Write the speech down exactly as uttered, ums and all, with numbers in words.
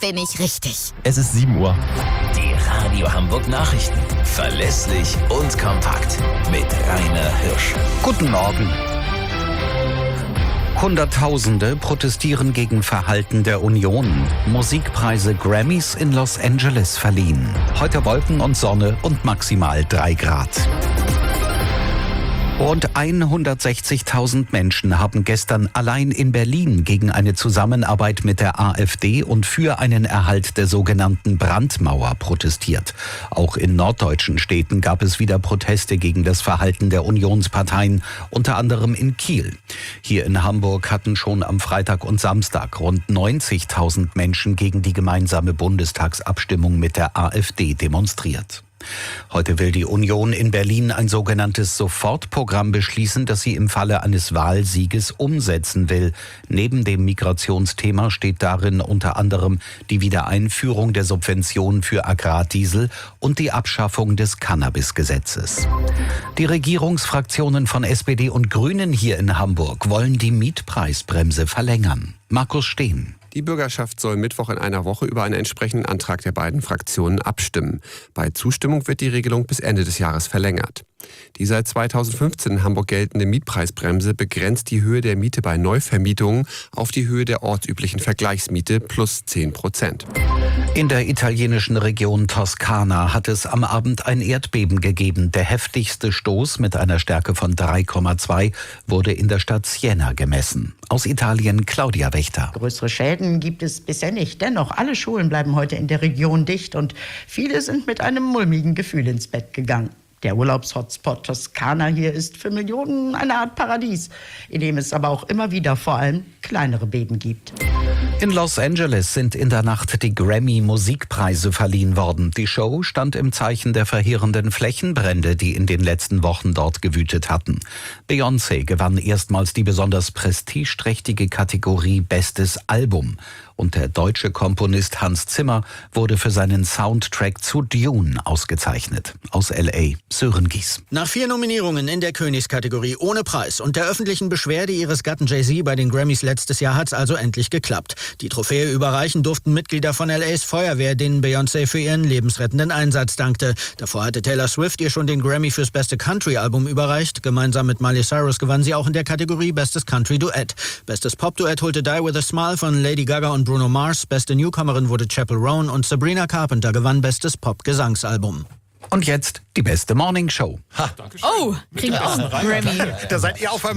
bin ich richtig. Es ist sieben Uhr. Die Radio Hamburg Nachrichten. Verlässlich und kompakt. Mit Rainer Hirsch. Guten Morgen. Hunderttausende protestieren gegen Verhalten der Union. Musikpreise Grammys in Los Angeles verliehen. Heute Wolken und Sonne und maximal drei Grad. Rund hundertsechzigtausend Menschen haben gestern allein in Berlin gegen eine Zusammenarbeit mit der AfD und für einen Erhalt der sogenannten Brandmauer protestiert. Auch in norddeutschen Städten gab es wieder Proteste gegen das Verhalten der Unionsparteien, unter anderem in Kiel. Hier in Hamburg hatten schon am Freitag und Samstag rund neunzigtausend Menschen gegen die gemeinsame Bundestagsabstimmung mit der AfD demonstriert. Heute will die Union in Berlin ein sogenanntes Sofortprogramm beschließen, das sie im Falle eines Wahlsieges umsetzen will. Neben dem Migrationsthema steht darin unter anderem die Wiedereinführung der Subventionen für Agrardiesel und die Abschaffung des Cannabisgesetzes. Die Regierungsfraktionen von S P D und Grünen hier in Hamburg wollen die Mietpreisbremse verlängern. Markus Steen. Die Bürgerschaft soll Mittwoch in einer Woche über einen entsprechenden Antrag der beiden Fraktionen abstimmen. Bei Zustimmung wird die Regelung bis Ende des Jahres verlängert. Die seit zweitausendfünfzehn in Hamburg geltende Mietpreisbremse begrenzt die Höhe der Miete bei Neuvermietungen auf die Höhe der ortsüblichen Vergleichsmiete plus zehn Prozent. In der italienischen Region Toskana hat es am Abend ein Erdbeben gegeben. Der heftigste Stoß mit einer Stärke von drei Komma zwei wurde in der Stadt Siena gemessen. Aus Italien Claudia Wächter. Größere Schäden gibt es bisher nicht. Dennoch, alle Schulen bleiben heute in der Region dicht und viele sind mit einem mulmigen Gefühl ins Bett gegangen. Der Urlaubshotspot Toskana hier ist für Millionen eine Art Paradies, in dem es aber auch immer wieder vor allem kleinere Beben gibt. In Los Angeles sind in der Nacht die Grammy-Musikpreise verliehen worden. Die Show stand im Zeichen der verheerenden Flächenbrände, die in den letzten Wochen dort gewütet hatten. Beyoncé gewann erstmals die besonders prestigeträchtige Kategorie Bestes Album. Und der deutsche Komponist Hans Zimmer wurde für seinen Soundtrack zu Dune ausgezeichnet. Aus L A Sören Gies. Nach vier Nominierungen in der Königskategorie ohne Preis und der öffentlichen Beschwerde ihres Gatten Jay-Z bei den Grammys letztes Jahr hat's also endlich geklappt. Die Trophäe überreichen durften Mitglieder von L As Feuerwehr, denen Beyoncé für ihren lebensrettenden Einsatz dankte. Davor hatte Taylor Swift ihr schon den Grammy fürs beste Country-Album überreicht. Gemeinsam mit Miley Cyrus gewann sie auch in der Kategorie Bestes Country-Duett. Bestes Pop-Duett holte Die With A Smile von Lady Gaga und Bruno Mars. Beste Newcomerin wurde Chappell Roan und Sabrina Carpenter gewann Bestes Pop-Gesangsalbum. Und jetzt die beste Morning Show. Ha. Oh, kriegen wir auch einen Grammy. Da seid ihr auf einmal